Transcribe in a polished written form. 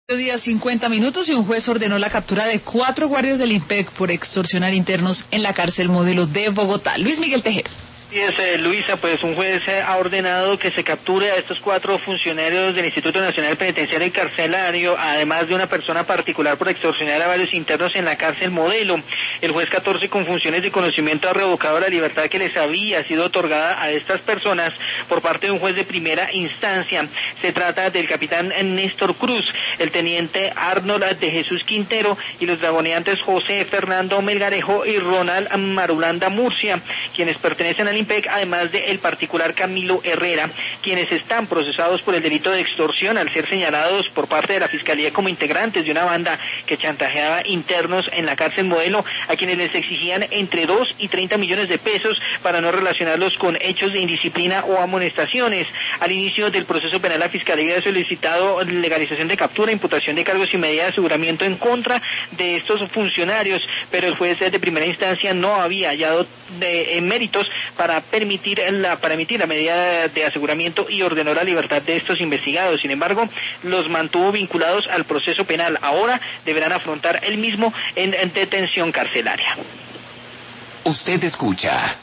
Día 50 minutos y un juez ordenó la captura de 4 guardias del IMPEC por extorsionar internos en la cárcel Modelo de Bogotá. Luis Miguel Tejero. Sí, Luisa, pues un juez ha ordenado que se capture a estos 4 funcionarios del Instituto Nacional Penitenciario y Carcelario, además de una persona particular por extorsionar a varios internos en la cárcel Modelo. El juez 14 con funciones de conocimiento ha revocado la libertad que les había sido otorgada a estas personas por parte de un juez de primera instancia. Se trata del capitán Néstor Cruz, el teniente Arnold de Jesús Quintero y los dragoneantes José Fernando Melgarejo y Ronald Marulanda Murcia, quienes pertenecen al IMPEC, además de el particular Camilo Herrera, quienes están procesados por el delito de extorsión al ser señalados por parte de la Fiscalía como integrantes de una banda que chantajeaba internos en la cárcel Modelo, a quienes les exigían entre 2 y 30 millones de pesos para no relacionarlos con hechos de indisciplina o amonestaciones. Al inicio del proceso penal, la Fiscalía ha solicitado legalización de captura, imputación de cargos y medida de aseguramiento en contra de estos funcionarios, pero el juez de primera instancia no había hallado méritos para emitir la medida de aseguramiento y ordenó la libertad de estos investigados. Sin embargo, los mantuvo vinculados al proceso penal. Ahora deberán afrontar el mismo en detención carcelaria. Usted escucha